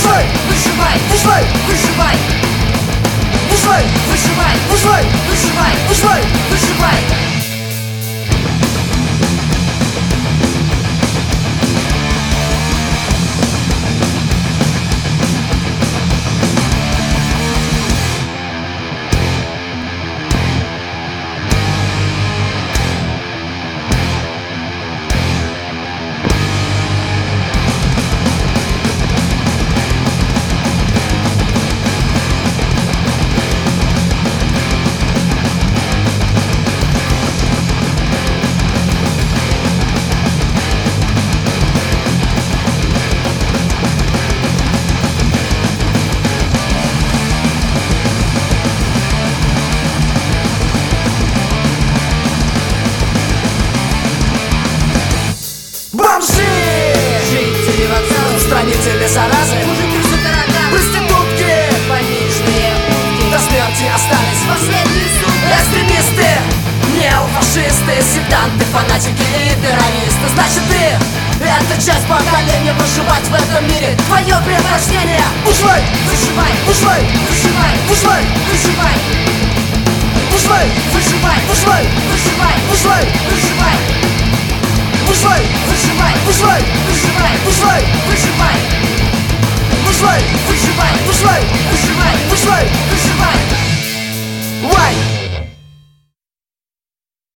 выживай, выживай, выживай, выживай, выживай, выживай, выживай, выживай, выживай. выживай. Бомжи, Жители вокзала, устранители заразы, мужики за тараканы, проститутки, больничные утки, до смерти остались последние сутки. экстремисты, неофашисты, сектанты, фанатики и террористы. Значит, ты — это часть поколения. Выживать в этом мире — твое предназначение. Выживай, Выживай, выживай, выживай, выживай, выживай, выживай, выживай, выживай, выживай, выживай, выживай, выживай, выживай, выживай, выживай, выживай. выживай.